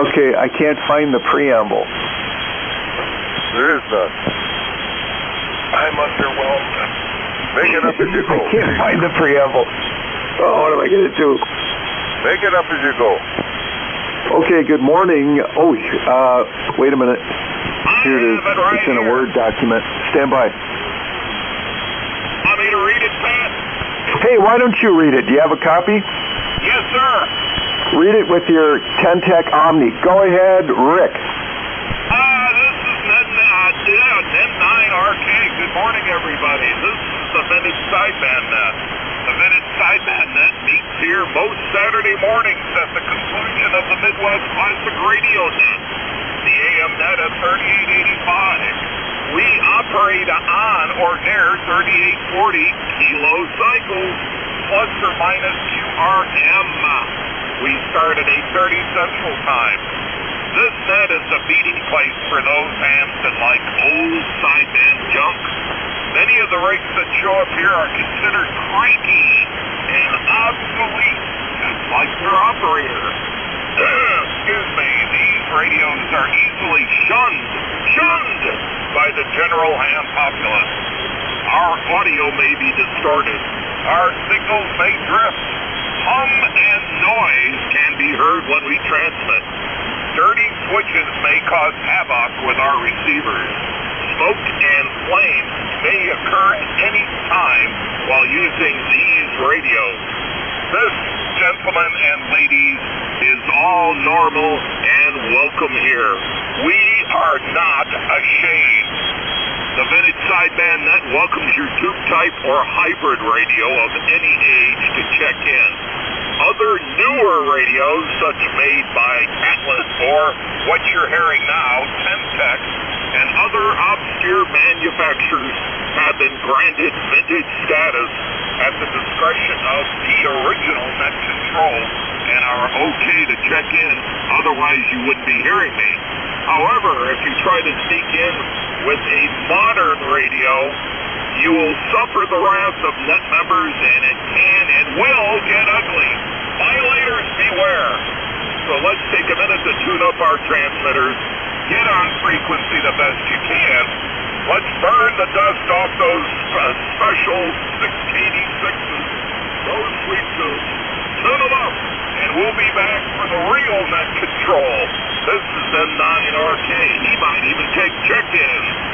Okay, I can't find the preamble. There is none. I'm underwhelmed. Make it up as you go. I can't find the preamble. Oh, what am I going to do? Make it up as you go. Okay, good morning. Oh, wait a minute. Here it is. It's in a Word document. Stand by. Want me to read it, Pat? Hey, why don't you read it? Do you have a copy? Yes, sir. Read it with your Kentech Omni. Go ahead, Rick. This is N9RK. Good morning, everybody. This is the Vintage Sideband Net. The Vintage Sideband Net meets here most Saturday mornings at the conclusion of the Midwest Classic Radio Net, the AM Net at 3885. We operate on or near 3840 kilo cycles, plus or minus QRM. We start at 8:30 Central Time. This net is a meeting place for those hams that like old sideband junk. Many of the rigs that show up here are considered cranky and obsolete, just like their operator. Excuse me, these radios are easily shunned by the general ham populace. Our audio may be distorted. Our signals may drift. Hum and noise can be heard when we transmit. Dirty switches may cause havoc with our receivers. Smoke and flames may occur at any time while using these radios. This, gentlemen and ladies, is all normal and welcome here. We are not ashamed. The Vintage Sideband Net welcomes your tube-type or hybrid radio of any age to check in. Other newer radios, such made by Atlas or what you're hearing now, Kentech, and other obscure manufacturers have been granted vintage status at the discretion of the original Net Control and are okay to check in, otherwise you wouldn't be hearing me. However, if you try to sneak in with a modern radio, you will suffer the wrath of net members, and it can and will get ugly. Violators beware. So let's take a minute to tune up our transmitters, get on frequency the best you can. Let's burn the dust off those special 686s, those sweet tubes. Tune them up, and we'll be back for the real Net Control. This is N9RK. He might even take check-in.